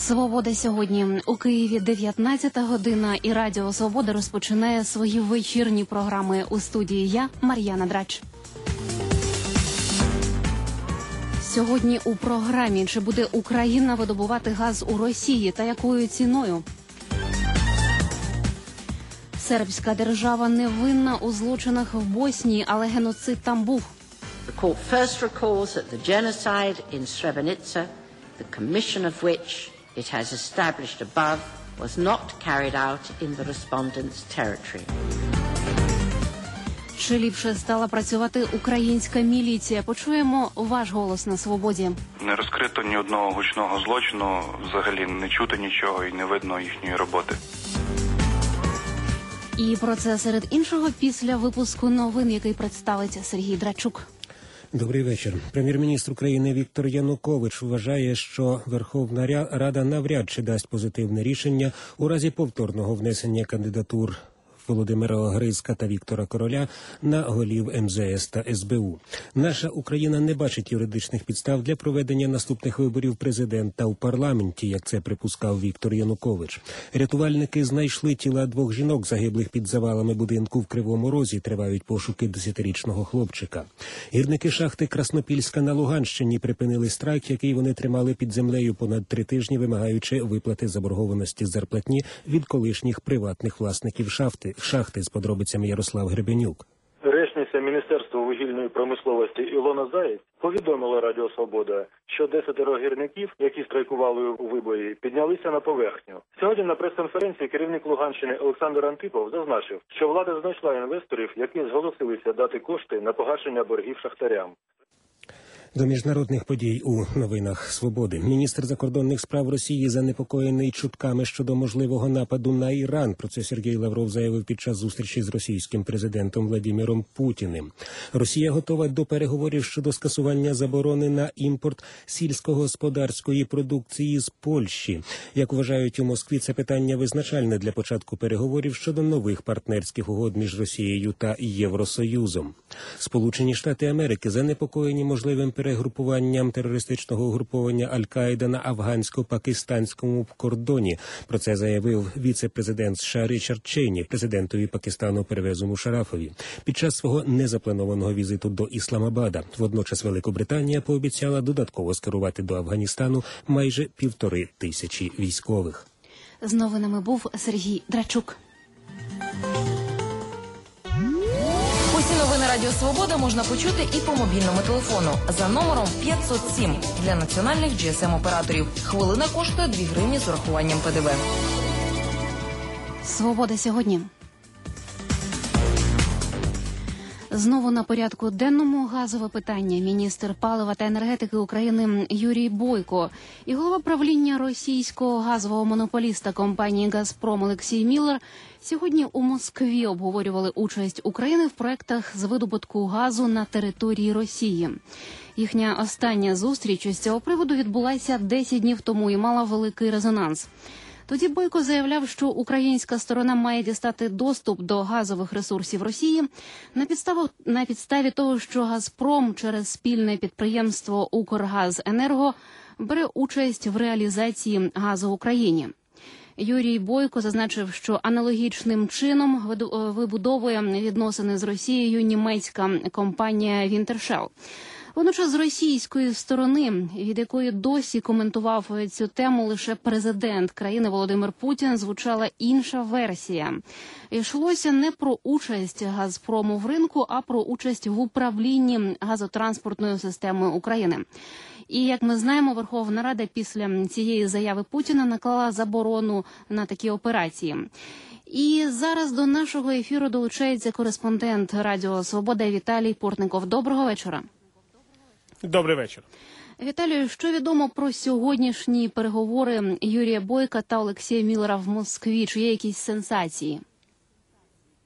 Свобода сьогодні. У Києві 19 година і Радіо Свобода розпочинає свої вечірні програми. У студії я, Мар'яна Драч. Сьогодні у програмі: чи буде Україна видобувати газ у Росії та якою ціною? Сербська держава не винна у злочинах в Боснії, але геноцид там був. The court first recalls that the genocide in Srebrenica, the commission of which it has established above, was not carried out in the respondent's territory. Чи ліпше стала працювати українська міліція? Почуємо ваш голос на Свободі. Не розкрито ні одного гучного злочину, взагалі не чути нічого і не видно їхньої роботи. І про це серед іншого після випуску новин, який представить Сергій Драчук. Добрий вечір. Прем'єр-міністр України Віктор Янукович вважає, що Верховна Рада навряд чи дасть позитивне рішення у разі повторного внесення кандидатур Володимира Грицька та Віктора Короля на голів МЗС та СБУ. Наша Україна не бачить юридичних підстав для проведення наступних виборів президента у парламенті, як це припускав Віктор Янукович. Рятувальники знайшли тіла двох жінок, загиблих під завалами будинку в Кривому Розі. Тривають пошуки 10-річного хлопчика. Гірники шахти Краснопільська на Луганщині припинили страйк, який вони тримали під землею понад 3 тижні, вимагаючи виплати заборгованості зарплатні від колишніх приватних власників шахти. З подробицями Ярослав Гребенюк. Речниця Міністерства вугільної промисловості Ілона Заєць повідомила Радіо Свобода, що 10 гірників, які страйкували у виборі, піднялися на поверхню. Сьогодні на прес-конференції керівник Луганщини Олександр Антипов зазначив, що влада знайшла інвесторів, які зголосилися дати кошти на погашення боргів шахтарям. До міжнародних подій у новинах Свободи. Міністр закордонних справ Росії занепокоєний чутками щодо можливого нападу на Іран. Про це Сергій Лавров заявив під час зустрічі з російським президентом Владимиром Путіним. Росія готова до переговорів щодо скасування заборони на імпорт сільськогосподарської продукції з Польщі. Як вважають у Москві, це питання визначальне для початку переговорів щодо нових партнерських угод між Росією та Євросоюзом. Сполучені Штати Америки занепокоєні можливим перегрупуванням терористичного угруповання Аль-Каїда на афгансько-пакистанському кордоні. Про це заявив віце-президент США Річард Чейні президентові Пакистану Первезу Мушарафові під час свого незапланованого візиту до Ісламабада. Водночас Великобританія пообіцяла додатково скерувати до Афганістану майже 1500 військових. З новинами був Сергій Драчук. Усі новини Радіо Свобода можна почути і по мобільному телефону за номером 507 для національних GSM-операторів. Хвилина коштує 2 гривні з урахуванням ПДВ. Свобода сьогодні. Знову на порядку денному газове питання. Міністр палива та енергетики України Юрій Бойко і голова правління російського газового монополіста компанії «Газпром» Олексій Міллер сьогодні у Москві обговорювали участь України в проектах з видобутку газу на території Росії. Їхня остання зустріч із цього приводу відбулася 10 днів тому і мала великий резонанс. Тоді Бойко заявляв, що українська сторона має дістати доступ до газових ресурсів Росії на підставі того, що «Газпром» через спільне підприємство «Укргазенерго» бере участь в реалізації газу в Україні. Юрій Бойко зазначив, що аналогічним чином вибудовує відносини з Росією німецька компанія «Вінтершел». Водночас з російської сторони, від якої досі коментував цю тему лише президент країни Володимир Путін, звучала інша версія. Йшлося не про участь «Газпрому» в ринку, а про участь в управлінні газотранспортною системою України. І, як ми знаємо, Верховна Рада після цієї заяви Путіна наклала заборону на такі операції. І зараз до нашого ефіру долучається кореспондент Радіо Свобода Віталій Портников. Доброго вечора. Добрий вечір. Віталію, що відомо про сьогоднішні переговори Юрія Бойка та Олексія Міллера в Москві? Чи є якісь сенсації?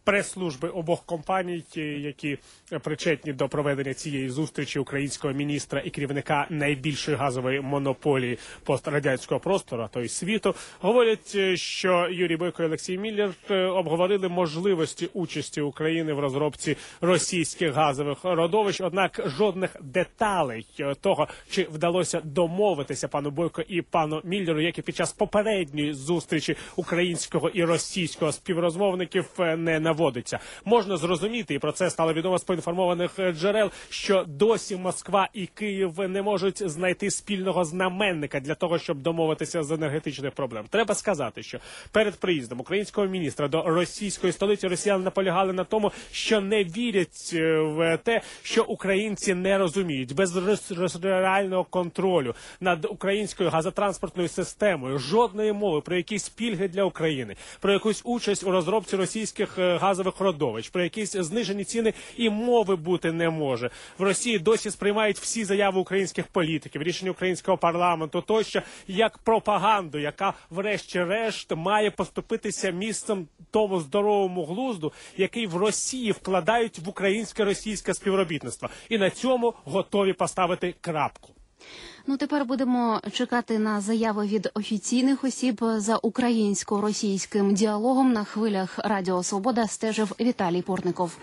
прес-служби обох компаній, які причетні до проведення цієї зустрічі українського міністра і керівника найбільшої газової монополії пострадянського простору, то й світу, говорять, що Юрій Бойко і Олексій Міллер обговорили можливості участі України в розробці російських газових родовищ, однак жодних деталей того, чи вдалося домовитися пану Бойко і пану Міллеру, як і під час попередньої зустрічі українського і російського співрозмовників, не наводиться. Можна зрозуміти, і про це стало відомо з поінформованих джерел, що досі Москва і Київ не можуть знайти спільного знаменника для того, щоб домовитися з енергетичних проблем. Треба сказати, що перед приїздом українського міністра до російської столиці росіяни наполягали на тому, що не вірять в те, що українці не розуміють. Без реального контролю над українською газотранспортною системою, жодної мови про якісь пільги для України, про якусь участь у розробці російських газових родовищ, про якісь знижені ціни і мови бути не може. В Росії досі сприймають всі заяви українських політиків, рішення українського парламенту тощо як пропаганду, яка врешті-решт має поступитися місцем тому здоровому глузду, який в Росії вкладають в українсько-російське співробітництво. І на цьому готові поставити крапку. Ну, тепер будемо чекати на заяви від офіційних осіб. За українсько-російським діалогом на хвилях Радіо Свобода стежив Віталій Портников.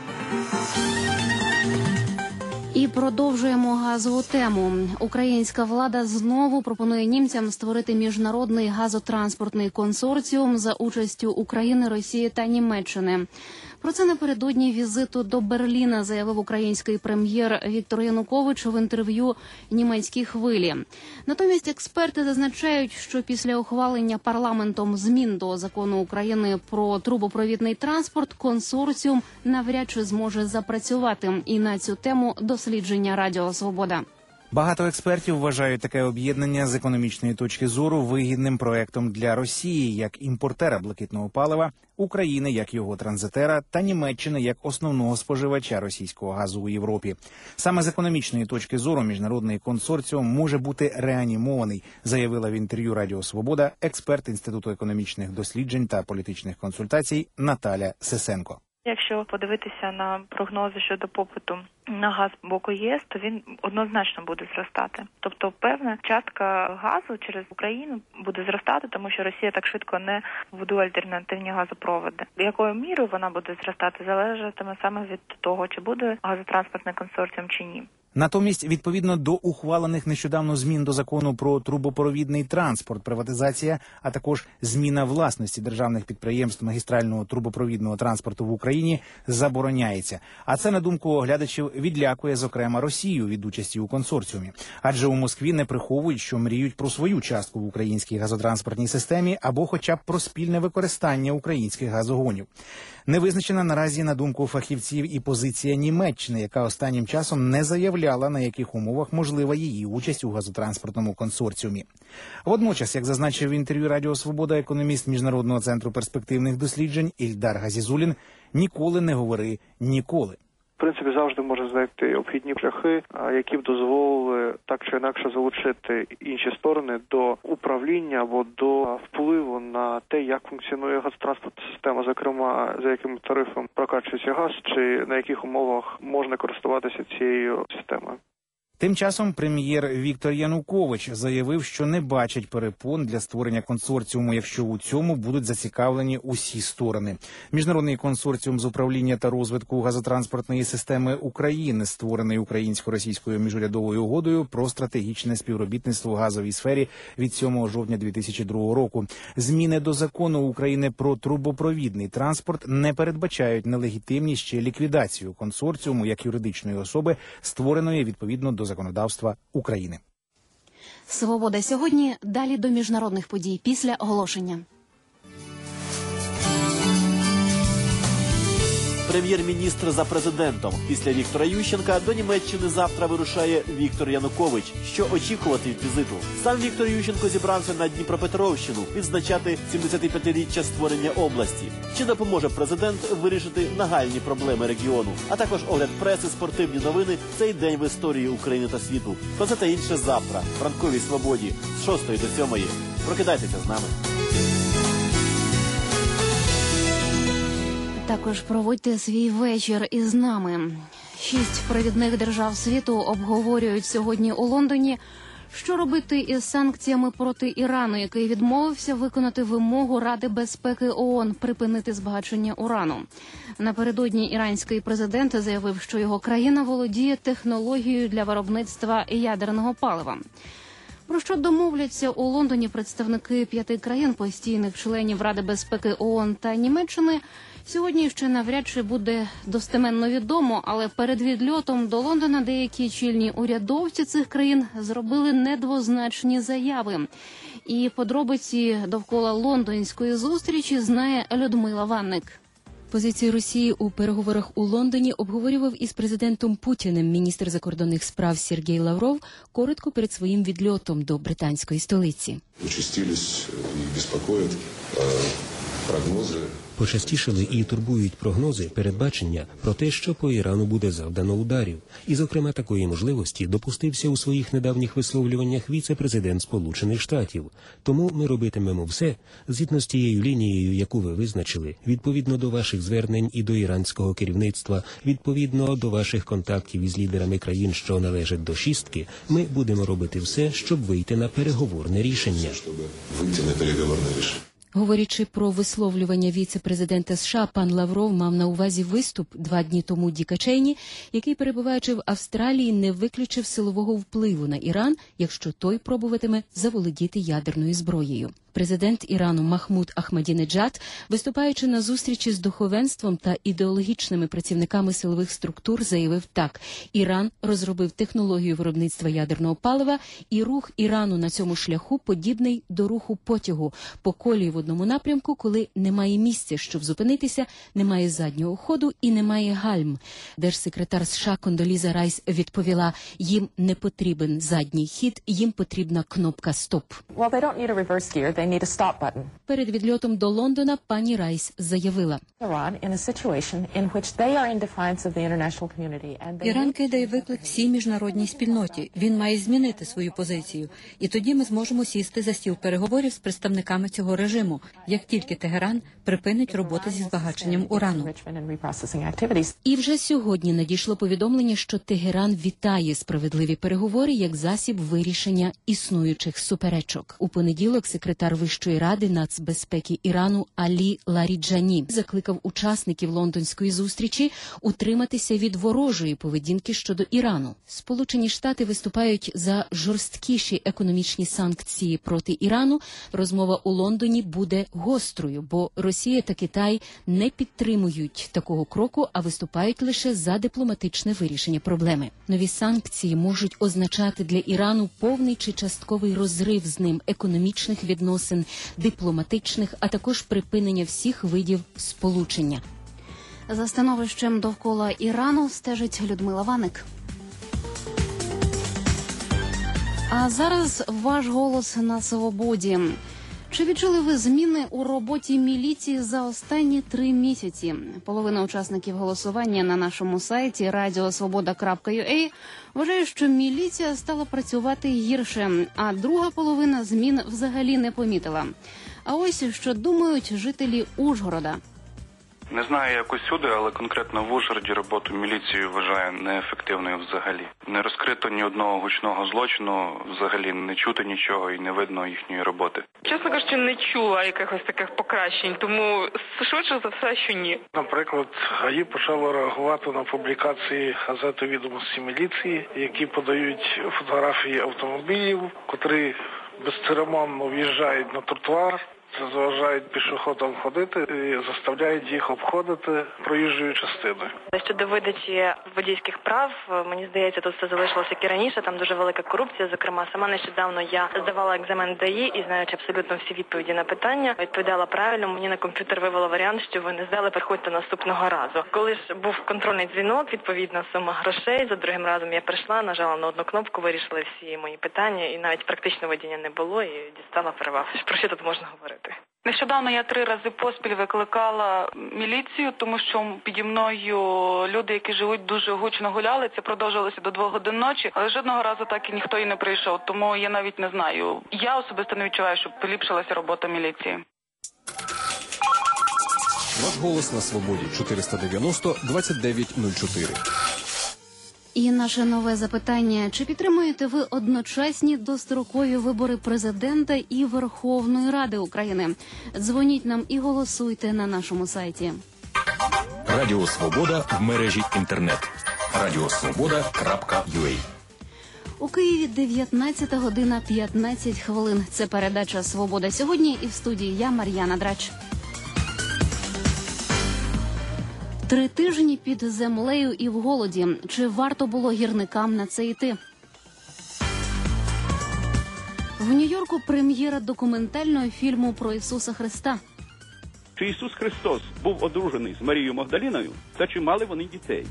І продовжуємо газову тему. Українська влада знову пропонує німцям створити міжнародний газотранспортний консорціум за участю України, Росії та Німеччини. Про це напередодні візиту до Берліна заявив український прем'єр Віктор Янукович в інтерв'ю «Німецькій хвилі». Натомість експерти зазначають, що після ухвалення парламентом змін до закону України про трубопровідний транспорт консорціум навряд чи зможе запрацювати. І на цю тему дослідження Радіо Свобода. Багато експертів вважають таке об'єднання з економічної точки зору вигідним проектом для Росії як імпортера блакитного палива, України як його транзитера та Німеччини як основного споживача російського газу у Європі. Саме з економічної точки зору міжнародний консорціум може бути реанімований, заявила в інтерв'ю Радіо Свобода експерт Інституту економічних досліджень та політичних консультацій Наталя Сисенко. Якщо подивитися на прогнози щодо попиту на газ боку ЄС, то він однозначно буде зростати. Тобто певна частка газу через Україну буде зростати, тому що Росія так швидко не будує альтернативні газопроводи. Якою мірою вона буде зростати, залежатиме саме від того, чи буде газотранспортний консорціум чи ні. Натомість, відповідно до ухвалених нещодавно змін до закону про трубопровідний транспорт, приватизація, а також зміна власності державних підприємств магістрального трубопровідного транспорту в Україні забороняється. А це, на думку оглядачів, відлякує, зокрема, Росію від участі у консорціумі. Адже у Москві не приховують, що мріють про свою частку в українській газотранспортній системі або хоча б про спільне використання українських газогонів. Не визначена наразі, на думку фахівців, і позиція Німеччини, яка останнім часом не заявляла, на яких умовах можлива її участь у газотранспортному консорціумі. Водночас, як зазначив в інтерв'ю Радіо Свобода економіст Міжнародного центру перспективних досліджень Ільдар Газізулін, ніколи не говори ніколи. В принципі, завжди можна знайти обхідні шляхи, які б дозволили так чи інакше залучити інші сторони до управління або до впливу на те, як функціонує газотранспортна система, зокрема, за яким тарифом прокачується газ, чи на яких умовах можна користуватися цією системою. Тим часом прем'єр Віктор Янукович заявив, що не бачить перепон для створення консорціуму, якщо у цьому будуть зацікавлені усі сторони. Міжнародний консорціум з управління та розвитку газотранспортної системи України, створений українсько-російською міжурядовою угодою про стратегічне співробітництво в газовій сфері від 7 жовтня 2002 року. Зміни до закону України про трубопровідний транспорт не передбачають нелегітимність чи ліквідацію консорціуму як юридичної особи, створеної відповідно до законодавства України. Свобода сьогодні. Далі до міжнародних подій після оголошення. Прем'єр-міністр за президентом. Після Віктора Ющенка до Німеччини завтра вирушає Віктор Янукович. Що очікувати від візиту? Сам Віктор Ющенко зібрався на Дніпропетровщину відзначати 75-річчя створення області. Чи допоможе президент вирішити нагальні проблеми регіону? А також огляд преси, спортивні новини. Цей день в історії України та світу. Про це та інше завтра. В ранковій свободі з 6 до 7. Прокидайтеся з нами. Також проводьте свій вечір із нами. 6 провідних держав світу обговорюють сьогодні у Лондоні, що робити із санкціями проти Ірану, який відмовився виконати вимогу Ради безпеки ООН припинити збагачення урану. Напередодні іранський президент заявив, що його країна володіє технологією для виробництва ядерного палива. Про що домовляться у Лондоні представники 5 країн, постійних членів Ради безпеки ООН та Німеччини, сьогодні ще навряд чи буде достеменно відомо, але перед відльотом до Лондона деякі чільні урядовці цих країн зробили недвозначні заяви. І подробиці довкола лондонської зустрічі знає Людмила Ванник. Позицію Росії у переговорах у Лондоні обговорював із президентом Путіним міністр закордонних справ Сергій Лавров коротко перед своїм відльотом до британської столиці. Участились і безпокоять прогнози. Почастішали і турбують прогнози, передбачення про те, що по Ірану буде завдано ударів. І, зокрема, такої можливості допустився у своїх недавніх висловлюваннях віце-президент Сполучених Штатів. Тому ми робитимемо все згідно з тією лінією, яку ви визначили, відповідно до ваших звернень і до іранського керівництва, відповідно до ваших контактів із лідерами країн, що належать до шістки, ми будемо робити все, щоб вийти на переговорне рішення. Говорячи про висловлювання віце-президента США, пан Лавров мав на увазі виступ 2 дні тому Діка Чейні, який, перебуваючи в Австралії, не виключив силового впливу на Іран, якщо той пробуватиме заволодіти ядерною зброєю. Президент Ірану Махмуд Ахмадінеджад, виступаючи на зустрічі з духовенством та ідеологічними працівниками силових структур, заявив так: Іран розробив технологію виробництва ядерного палива, і рух Ірану на цьому шляху подібний до руху потягу по колії в одному напрямку, коли немає місця, щоб зупинитися, немає заднього ходу і немає гальм. Держсекретар США Кондоліза Райс відповіла: їм не потрібен задній хід, їм потрібна кнопка «Стоп». Перед відльотом до Лондона пані Райс заявила: Іран кидає виклик всій міжнародній спільноті. Він має змінити свою позицію. І тоді ми зможемо сісти за стіл переговорів з представниками цього режиму, як тільки Тегеран припинить роботу зі збагаченням урану. І вже сьогодні надійшло повідомлення, що Тегеран вітає справедливі переговори як засіб вирішення існуючих суперечок. У понеділок секретар Вищої ради нацбезпеки Ірану Алі Ларіджані закликав учасників лондонської зустрічі утриматися від ворожої поведінки щодо Ірану. Сполучені Штати виступають за жорсткіші економічні санкції проти Ірану. Розмова у Лондоні буде гострою, бо Росія та Китай не підтримують такого кроку, а виступають лише за дипломатичне вирішення проблеми. Нові санкції можуть означати для Ірану повний чи частковий розрив з ним економічних відносин, дипломатичних, а також припинення всіх видів сполучення. За становищем довкола Ірану стежить Людмила Ванник. А зараз ваш голос на свободі. Чи відчули ви зміни у роботі міліції за останні 3 місяці? Половина учасників голосування на нашому сайті radiosvoboda.ua вважає, що міліція стала працювати гірше, а друга половина змін взагалі не помітила. А ось що думають жителі Ужгорода. Не знаю, як усюди, але конкретно в Ужгороді роботу міліції вважаю неефективною взагалі. Не розкрито ні одного гучного злочину, взагалі не чути нічого і не видно їхньої роботи. Чесно кажучи, не чула якихось таких покращень, тому швидше за все, що ні. Наприклад, ГАІ почало реагувати на публікації газети «Відомості міліції», які подають фотографії автомобілів, котрі безцеремонно в'їжджають на тротуар, заважають пішоходам ходити і заставляють їх обходити проїжджою частиною. Щодо видачі водійських прав, мені здається, тут все залишилося як і раніше, там дуже велика корупція. Зокрема, сама нещодавно я здавала екзамен ДАІ і, знаючи абсолютно всі відповіді на питання, відповідала правильно, мені на комп'ютер вивело варіант, що ви не здали, приходьте наступного разу. Коли ж був контрольний дзвінок, відповідна сума грошей, за другим разом я прийшла, нажала на одну кнопку, вирішила всі мої питання, і навіть практично водіння не було, і дістала права. Про що тут можна говорити? Нещодавно я 3 рази поспіль викликала міліцію, тому що піді мною люди, які живуть, дуже гучно гуляли. Це продовжилося до 2 годин ночі, але жодного разу так і ніхто і не прийшов. Тому я навіть не знаю. Я особисто не відчуваю, що поліпшилася робота міліції. Ваш голос на свободі. 490-2904. І наше нове запитання. Чи підтримуєте ви одночасні дострокові вибори президента і Верховної Ради України? Дзвоніть нам і голосуйте на нашому сайті. Радіо Свобода в мережі інтернет. radiosvoboda.ua. У Києві 19 година 15 хвилин. Це передача «Свобода сьогодні» і в студії я, Мар'яна Драч. 3 тижні під землею і в голоді. Чи варто було гірникам на це йти? В Нью-Йорку прем'єра документального фільму про Ісуса Христа. Чи Ісус Христос був одружений з Марією Магдаліною, та чи мали вони дітей?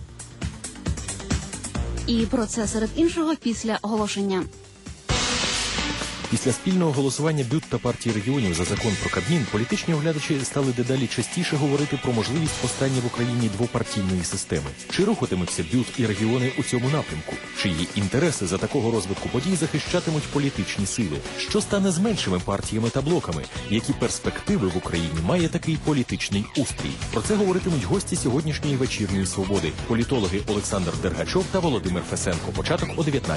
І про це серед іншого після оголошення. Після спільного голосування БЮТ та партії регіонів за закон про Кабмін політичні оглядачі стали дедалі частіше говорити про можливість постання в Україні двопартійної системи. Чи рухатимуться БЮТ і регіони у цьому напрямку? Чиї інтереси за такого розвитку подій захищатимуть політичні сили? Що стане з меншими партіями та блоками? Які перспективи в Україні має такий політичний устрій? Про це говоритимуть гості сьогоднішньої вечірньої «Свободи» – політологи Олександр Дергачов та Володимир Фесенко. Початок о 19:30.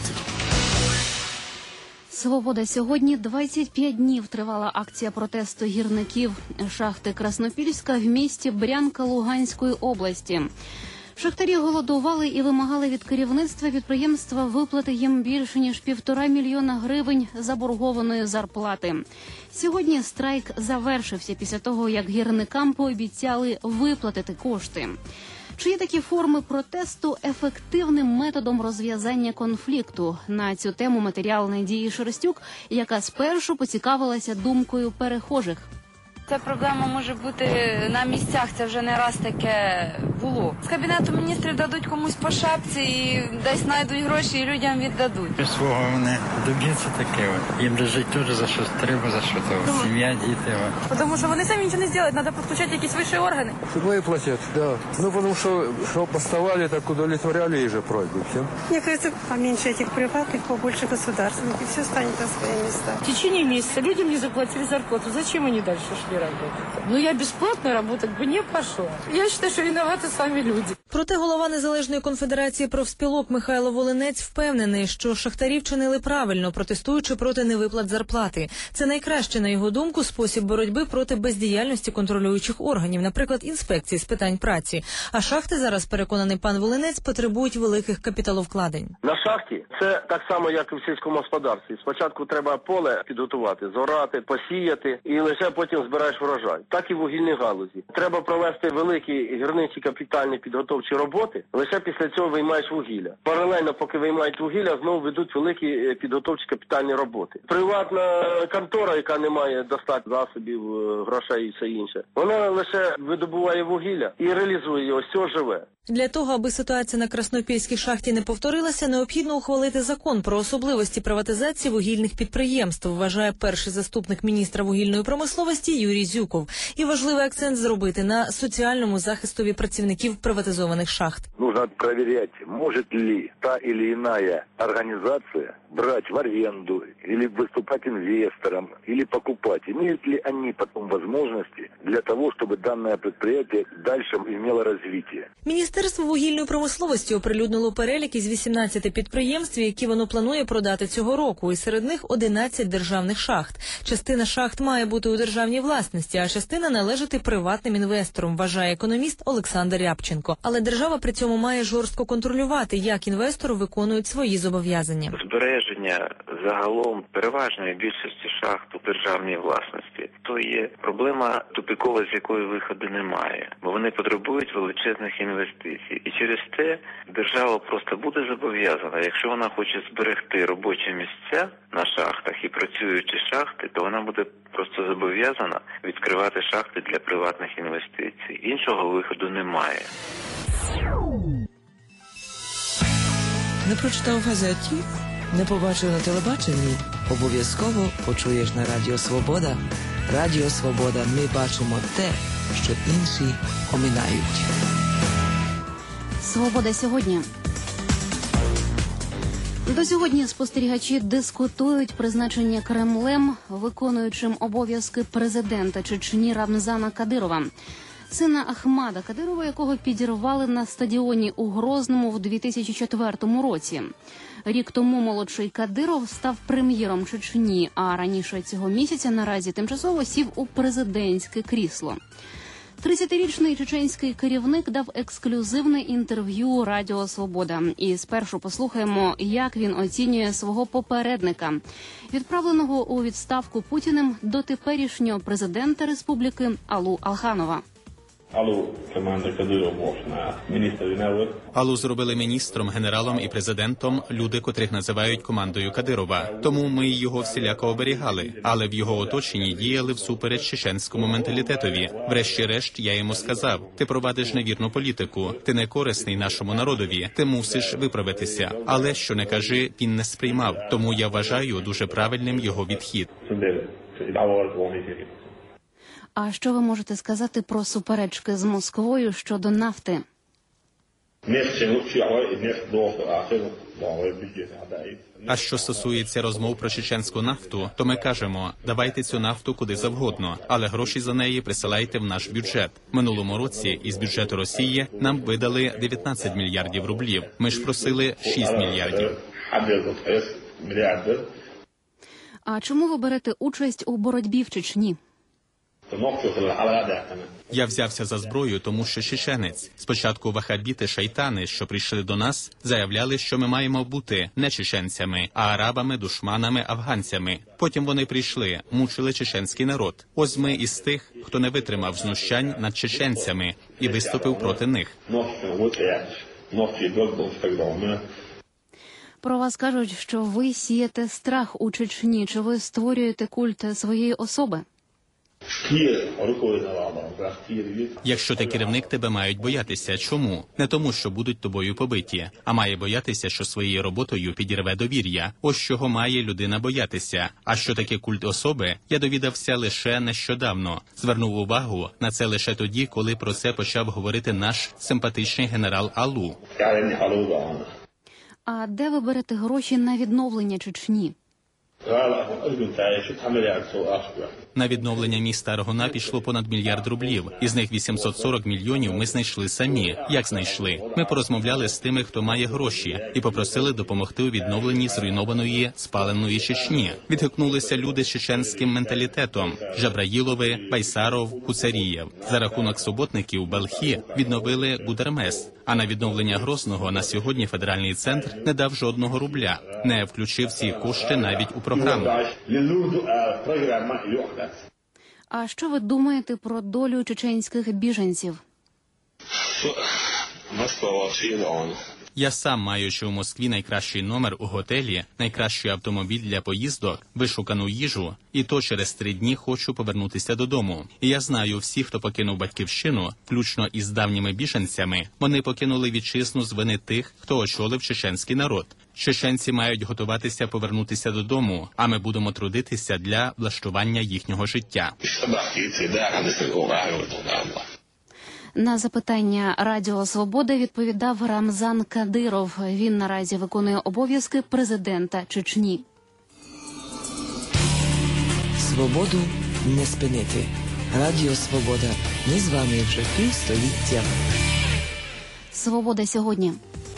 «Свобода сьогодні» 25 днів тривала акція протесту гірників шахти Краснопільська в місті Брянка Луганської області. Шахтарі голодували і вимагали від керівництва підприємства виплати їм більше ніж 1,5 мільйона гривень заборгованої зарплати. Сьогодні страйк завершився після того, як гірникам пообіцяли виплатити кошти. Чи є такі форми протесту ефективним методом розв'язання конфлікту? На цю тему матеріал Надії Шерстюк, яка спершу поцікавилася думкою перехожих. Ця проблема може бути на місцях, це вже не раз таке було. З Кабінету міністрів дадуть комусь по шапці і десь знайдуть гроші і людям віддадуть. Свого вони доб'ються таке. Їм же жити теж за щось треба, за що то. Сім'я, діти. Тому що вони самі нічого не зроблять, треба підключати якісь вищі органи. Виплатять, да. Ну, тому що поставали, так удовлетворяли і вже пройдуть. Мне кажется, поменьше этих приватных, побольше государственных, и все станет на свои места. В течение месяца людям не заплатили зарплату. Зачем они дальше шли работать? Ну, я бесплатно работать бы не пошла. Я считаю, что виноваты сами люди. Проте голова Незалежної конфедерації профспілок Михайло Волинець впевнений, що шахтарі вчинили правильно, протестуючи проти невиплат зарплати. Це найкраще, на його думку, спосіб боротьби проти бездіяльності контролюючих органів, наприклад, інспекції з питань праці. А шахти зараз, переконаний пан Волинець, потребують великих капіталовкладень. На шахті це так само, як і в сільському господарстві. Спочатку треба поле підготувати, зорати, посіяти і лише потім збираєш врожай. Так і в вугільній галузі. Треба провести великі гірничі капітальні підготовчі роботи, лише після цього виймаєш вугілля. Паралельно, поки виймають вугілля, знову ведуть великі підготовчі капітальні роботи. Приватна контора, яка не має достатньо засобів, грошей і все інше, вона лише видобуває вугілля і реалізує його, з цього живе. Для того, аби ситуація на Краснопільській шахті не повторилася, необхідно ухвалити закон про особливості приватизації вугільних підприємств, вважає перший заступник міністра вугільної промисловості Юрій Зюков. І важливий акцент зробити на соціальному захистові працівників приватизованих шахт. Нужно проверять, может ли та или иная организация брать в аренду или выступать инвестором, или покупать. Имеют ли они потом возможности для того, чтобы данное предприятие дальше имело развитие? Міністерство вугільної промисловості оприлюднило перелік із 18 підприємств, які воно планує продати цього року, і серед них 11 державних шахт. Частина шахт має бути у державній власності, а частина належати приватним інвесторам, вважає економіст Олександр Рябченко. Але держава при цьому має жорстко контролювати, як інвестори виконують свої зобов'язання. Збереження загалом переважної більшості шахт у державній власності – то є проблема тупікова, з якої виходу немає, бо вони потребують величезних інвестицій. І через те держава просто буде зобов'язана, якщо вона хоче зберегти робочі місця на шахтах і працюючі шахти, то вона буде просто зобов'язана відкривати шахти для приватних інвестицій. Іншого виходу немає. Не прочитав в газеті? Не побачив на телебаченні? Обов'язково почуєш на Радіо Свобода. Радіо Свобода. Ми бачимо те, що інші оминають. «Свобода сьогодні». До сьогодні спостерігачі дискутують призначення Кремлем виконуючим обов'язки президента Чечні Рамзана Кадирова. Сина Ахмада Кадирова, якого підірвали на стадіоні у Грозному в 2004 році. Рік тому молодший Кадиров став прем'єром Чечні, а раніше цього місяця наразі тимчасово сів у президентське крісло. 30-річний чеченський керівник дав ексклюзивне інтерв'ю Радіо Свобода. І спершу послухаємо, як він оцінює свого попередника, відправленого у відставку Путіним до теперішнього президента республіки Алу Алханова. Алу зробили міністром, генералом і президентом люди, котрих називають командою Кадирова. Тому ми його всіляко оберігали, але в його оточенні діяли всупереч чеченському менталітетові. Врешті-решт я йому сказав: ти провадиш невірну політику, ти не корисний нашому народові, ти мусиш виправитися. Але що не кажи, він не сприймав. Тому я вважаю дуже правильним його відхід. А що ви можете сказати про суперечки з Москвою щодо нафти? А що стосується розмов про чеченську нафту, то ми кажемо, давайте цю нафту куди завгодно, але гроші за неї присилайте в наш бюджет. Минулому році із бюджету Росії нам видали 19 мільярдів рублів. Ми ж просили 6 мільярдів. А чому ви берете участь у боротьбі в Чечні? Я взявся за зброю, тому що чеченець. Спочатку вахабіти-шайтани, що прийшли до нас, заявляли, що ми маємо бути не чеченцями, а арабами, душманами, афганцями. Потім вони прийшли, мучили чеченський народ. Ось ми із тих, хто не витримав знущань над чеченцями і виступив проти них. Про вас кажуть, що ви сієте страх у Чечні. Чи ви створюєте культ своєї особи? Якщо ти керівник, тебе мають боятися. Чому? Не тому, що будуть тобою побиті, а має боятися, що своєю роботою підірве довір'я. Ось чого має людина боятися. А що таке культ особи, я довідався лише нещодавно. Звернув увагу на це лише тоді, коли про це почав говорити наш симпатичний генерал Алу. А де ви берете гроші на відновлення Чечні? На відновлення міста Аргона пішло понад $1 мільярд рублів. Із них 840 мільйонів ми знайшли самі. Як знайшли? Ми порозмовляли з тими, хто має гроші, і попросили допомогти у відновленні зруйнованої, спаленої Чечні. Відгукнулися люди з чеченським менталітетом – Жабраїлови, Байсаров, Куцарієв. За рахунок суботників Балхі відновили Гудермес. А на відновлення Грозного на сьогодні федеральний центр не дав жодного рубля, не включив ці кошти навіть у програму. А що ви думаєте про долю чеченських біженців? Я сам, маючи у Москві найкращий номер у готелі, найкращий автомобіль для поїздок, вишукану їжу, і то через 3 дні хочу повернутися додому. І я знаю, всі, хто покинув батьківщину, включно із давніми біженцями, вони покинули вітчизну з вини тих, хто очолив чеченський народ. Чеченці мають готуватися повернутися додому, а ми будемо трудитися для влаштування їхнього життя. На запитання Радіо Свобода відповідав Рамзан Кадиров. Він наразі виконує обов'язки президента Чечні. Свободу не спинити. Радіо Свобода. Ми з вами вже півстоліття. Свобода сьогодні.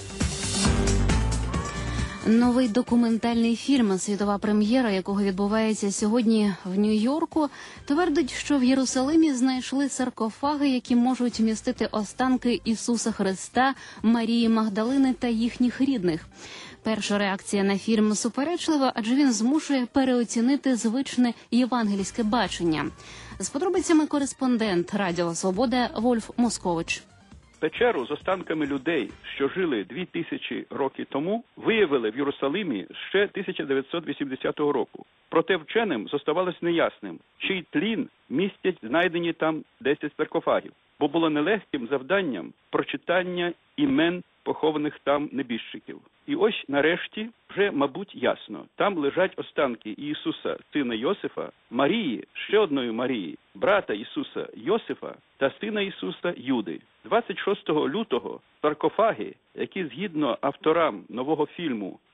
Новий документальний фільм, світова прем'єра якого відбувається сьогодні в Нью-Йорку, твердить, що в Єрусалимі знайшли саркофаги, які можуть містити останки Ісуса Христа, Марії Магдалини та їхніх рідних. Перша реакція на фільм суперечлива, адже він змушує переоцінити звичне євангельське бачення. З подробицями кореспондент Радіо Свобода Вольф Москович. Печеру з останками людей, що жили 2000 років тому, виявили в Єрусалимі ще 1980 року. Проте вченим зоставалось неясним, чий тлін містять знайдені там 10 саркофагів, бо було нелегким завданням прочитання імен похованих там небіжчиків. І ось нарешті вже, мабуть, ясно. Там лежать останки Ісуса, сина Йосифа, Марії, ще одної Марії, брата Ісуса Йосифа та сина Ісуса Юди. 26 лютого саркофаги, які згідно авторам нового фільму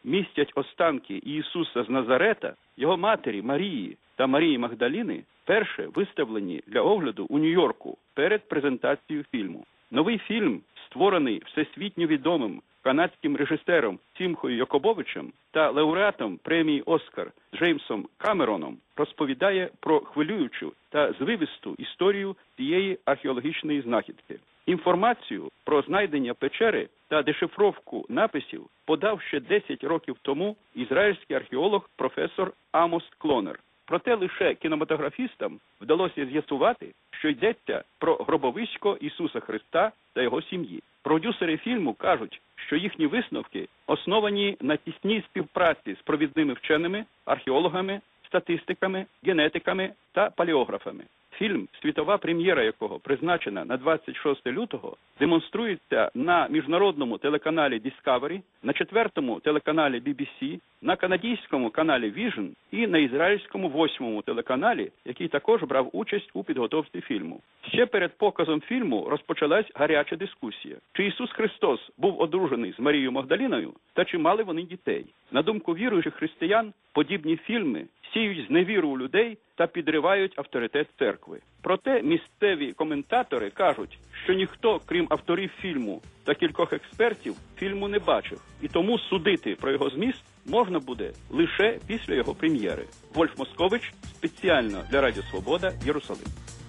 містять останки Ісуса з Назарета, його матері Марії та Марії Магдаліни, перше виставлені для огляду у Нью-Йорку перед презентацією фільму. Новий фільм, створений всесвітньо відомим канадським режисером Сімхою Якобовичем та лауреатом премії «Оскар» Джеймсом Камероном, розповідає про хвилюючу та звивисту історію цієї археологічної знахідки. Інформацію про знайдення печери та дешифровку написів подав ще 10 років тому ізраїльський археолог професор Амос Клонер. Проте лише кінематографістам вдалося з'ясувати, що йдеться про гробовисько Ісуса Христа та його сім'ї. Продюсери фільму кажуть, що їхні висновки основані на тісній співпраці з провідними вченими, археологами, статистиками, генетиками та палеографами. Фільм, світова прем'єра якого призначена на 26 лютого, демонструється на міжнародному телеканалі Discovery, на 4-му телеканалі BBC, на канадському каналі Vision і на ізраїльському 8-му телеканалі, який також брав участь у підготовці фільму. Ще перед показом фільму розпочалась гаряча дискусія. Чи Ісус Христос був одружений з Марією Магдаліною, та чи мали вони дітей? На думку віруючих християн, подібні фільми сіють зневіру у людей та підривають авторитет церкви. Проте місцеві коментатори кажуть, що ніхто, крім авторів фільму та кількох експертів, фільму не бачив. І тому судити про його зміст можна буде лише після його прем'єри. Вольф Москович, спеціально для Радіо Свобода, Єрусалим.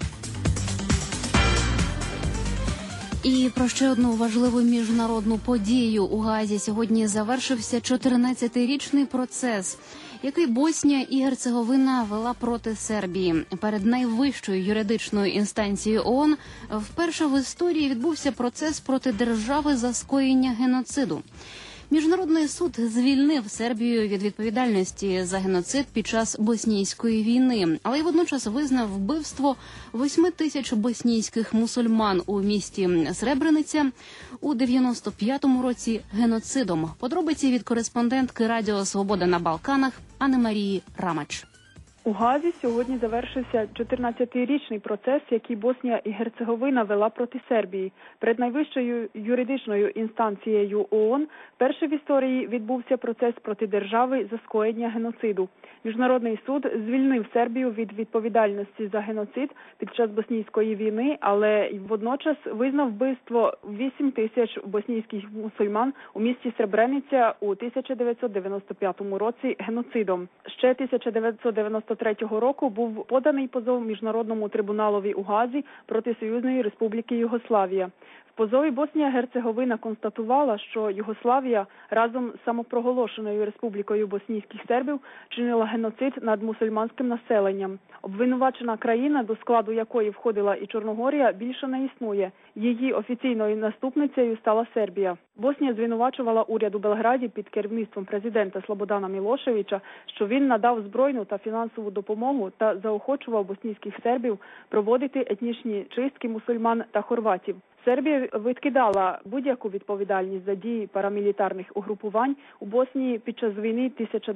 І про ще одну важливу міжнародну подію у Гаазі сьогодні завершився 14-річний процес, який Боснія і Герцеговина вела проти Сербії. Перед найвищою юридичною інстанцією ООН вперше в історії відбувся процес проти держави за скоєння геноциду. Міжнародний суд звільнив Сербію від відповідальності за геноцид під час боснійської війни, але й водночас визнав вбивство 8 тисяч боснійських мусульман у місті Сребрениця у 95-му році геноцидом. Подробиці від кореспондентки Радіо Свобода на Балканах Анни Марії Рамач. У Гаазі сьогодні завершився 14-річний процес, який Боснія і Герцеговина вела проти Сербії. Перед найвищою юридичною інстанцією ООН перший в історії відбувся процес проти держави за скоєння геноциду. Міжнародний суд звільнив Сербію від відповідальності за геноцид під час боснійської війни, але водночас визнав вбивство 8 тисяч боснійських мусульман у місті Сребрениця у 1995 році геноцидом. Ще 1993 року був поданий позов Міжнародному трибуналові у Гаазі проти Союзної Республіки Югославія. В позові Боснія-Герцеговина констатувала, що Югославія разом з самопроголошеною Республікою боснійських сербів чинила геноцид над мусульманським населенням. Обвинувачена країна, до складу якої входила і Чорногорія, більше не існує. Її офіційною наступницею стала Сербія. Боснія звинувачувала уряд у Белграді під керівництвом президента Слободана Мілошевича, що він надав збройну та фінансову допомогу та заохочував боснійських сербів проводити етнічні чистки мусульман та хорватів. Сербія відкидала будь-яку відповідальність за дії парамілітарних угрупувань у Боснії під час війни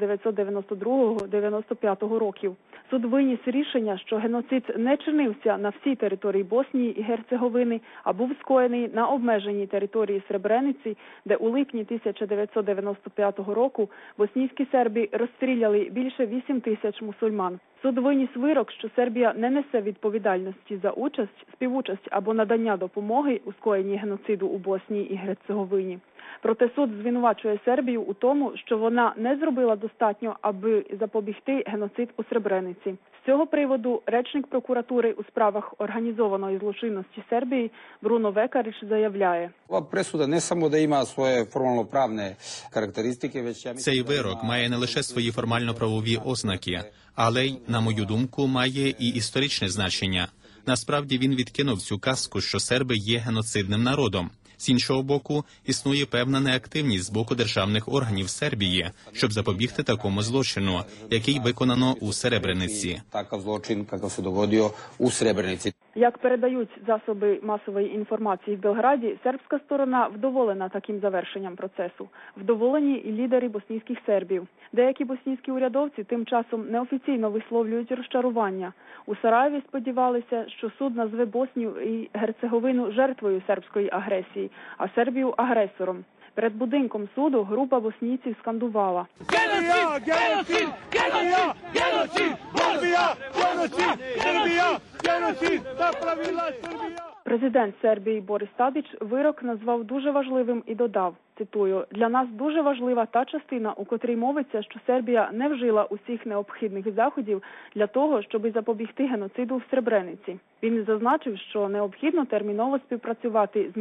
1992-95 років. Суд виніс рішення, що геноцид не чинився на всій території Боснії і Герцеговини, а був скоєний на обмеженій території Сребрениці, де у липні 1995 року боснійські серби розстріляли більше 8 тисяч мусульман. Суд виніс вирок, що Сербія не несе відповідальності за участь, співучасть або надання допомоги у скоєнні геноциду у Боснії і Герцеговині. Проте суд звинувачує Сербію у тому, що вона не зробила достатньо, аби запобігти геноцид у Сребрениці. З цього приводу речник прокуратури у справах організованої злочинності Сербії Бруно Векарич заявляє: Ова пресуда не само да има своє формально-правне характеристики, цей вирок має не лише свої формально-правові ознаки, але й, на мою думку, має і історичне значення. Насправді він відкинув цю казку, що серби є геноцидним народом. З іншого боку, існує певна неактивність з боку державних органів Сербії, щоб запобігти такому злочину, який виконано у Сребрениці. Такав злочин, який се доводив у Сребрениці. Як передають засоби масової інформації в Белграді, сербська сторона вдоволена таким завершенням процесу. Вдоволені і лідери боснійських сербів. Деякі боснійські урядовці тим часом неофіційно висловлюють розчарування. У Сараєві сподівалися, що суд назве Боснію і Герцеговину жертвою сербської агресії, а Сербію – агресором. Перед будинком суду група боснійців скандувала: Геноцид! Геноцид! Геноцид! Геноцид! Сербія! Геноцид! Сербія! Геноцид! Направила Сербія! Президент Сербії Борис Тадич вирок назвав дуже важливим і додав, цитую, «Для нас дуже важлива та частина, у котрій мовиться, що Сербія не вжила усіх необхідних заходів для того, щоб запобігти геноциду в Сребрениці». Він зазначив, що необхідно терміново співпрацювати з